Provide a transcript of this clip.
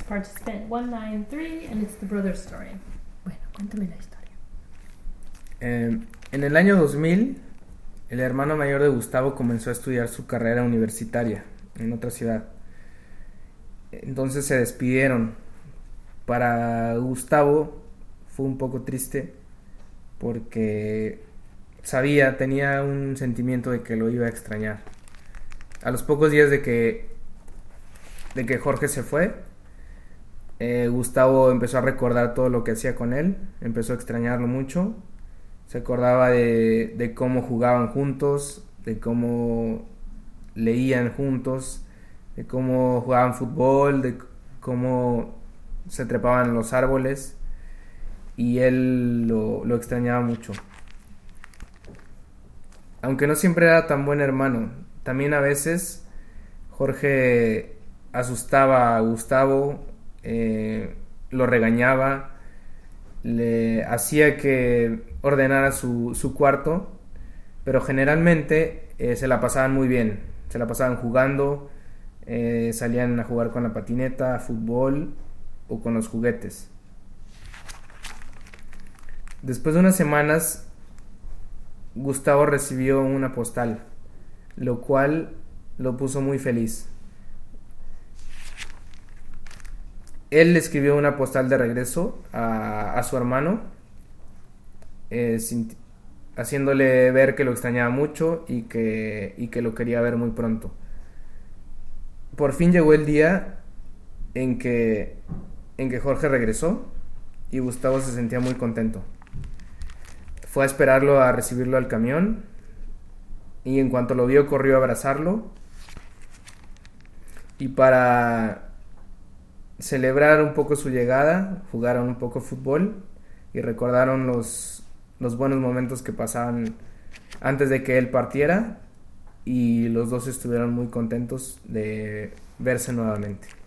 participant 193, and it's the brother story. Bueno, cuéntame la historia. En el año 2000, el hermano mayor de Gustavo comenzó a estudiar su carrera universitaria en otra ciudad. Entonces se despidieron. Para Gustavo fue un poco triste porque tenía un sentimiento de que lo iba a extrañar. A los pocos días de que Jorge se fue, Gustavo empezó a recordar todo lo que hacía con él, empezó a extrañarlo mucho. Se acordaba de cómo jugaban juntos, de cómo leían juntos, de cómo jugaban fútbol, de cómo se trepaban en los árboles, y él lo extrañaba mucho. Aunque no siempre era tan buen hermano, también a veces Jorge asustaba a Gustavo, lo regañaba, le hacía que ordenara su cuarto, pero generalmente se la pasaban muy bien, se la pasaban jugando, salían a jugar con la patineta, fútbol o con los juguetes. Después de unas semanas, Gustavo recibió una postal, lo cual lo puso muy feliz. Él le escribió una postal de regreso a su hermano, haciéndole ver que lo extrañaba mucho y que lo quería ver muy pronto. Por fin llegó el día en que Jorge regresó y Gustavo se sentía muy contento. Fue a esperarlo, a recibirlo al camión, y en cuanto lo vio corrió a abrazarlo, y para celebrar un poco su llegada jugaron un poco fútbol y recordaron los buenos momentos que pasaban antes de que él partiera, y los dos estuvieron muy contentos de verse nuevamente.